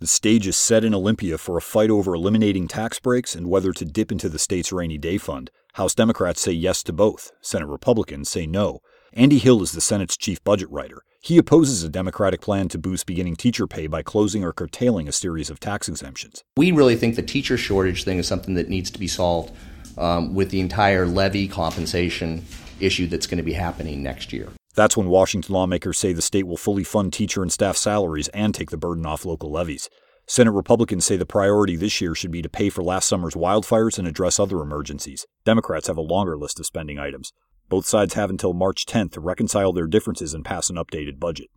The stage is set in Olympia for a fight over eliminating tax breaks and whether to dip into the state's rainy day fund. House Democrats say yes to both. Senate Republicans say no. Andy Hill is the Senate's chief budget writer. He opposes a Democratic plan to boost beginning teacher pay by closing or curtailing a series of tax exemptions. We really think the teacher shortage thing is something that needs to be solved with the entire levy compensation issue that's going to be happening next year. That's when Washington lawmakers say the state will fully fund teacher and staff salaries and take the burden off local levies. Senate Republicans say the priority this year should be to pay for last summer's wildfires and address other emergencies. Democrats have a longer list of spending items. Both sides have until March 10th to reconcile their differences and pass an updated budget.